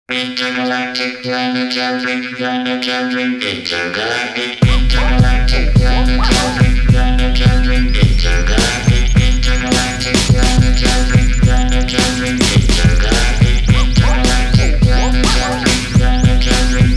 Intergalactic planetary, intergalactic, intergalactic planetary, intergalactic, intergalactic planetary, intergalactic, intergalactic planetary,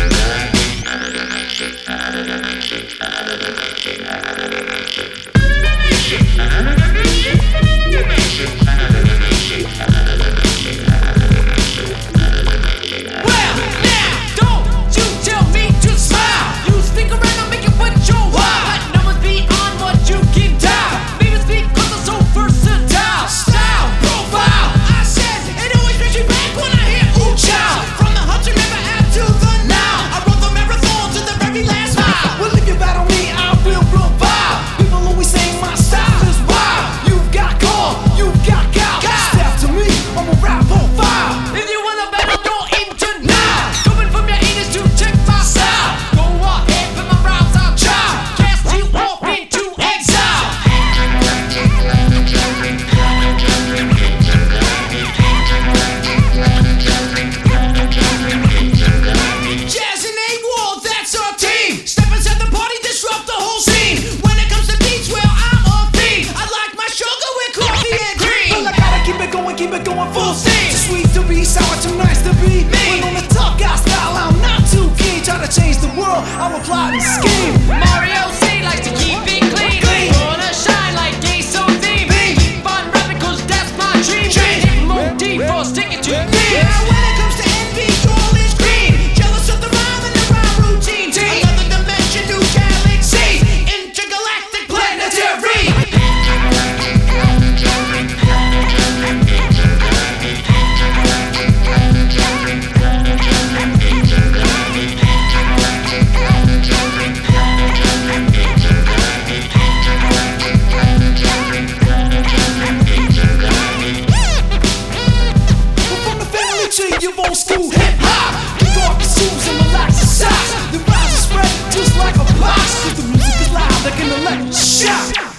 keep it going full steam. Too sweet to be sour, too nice to be me. When on the tough guy style, I'm not too keen. Try to change the world, I'm a plotting scheme. Mario C likes to keep it clean. Wanna shine like gay so theme. Keep on rapping cause that's my dream. Motif for sticking to me. Now when it comes to envy, all is green. Jealous of the rhyme and the rhyme routine. Another dimension, new galaxy. Intergalactic planetary. You've old school hip-hop. You thought the shoes and relax the socks. The rhymes are spread just like a box. Cause the music is loud like an electric shock.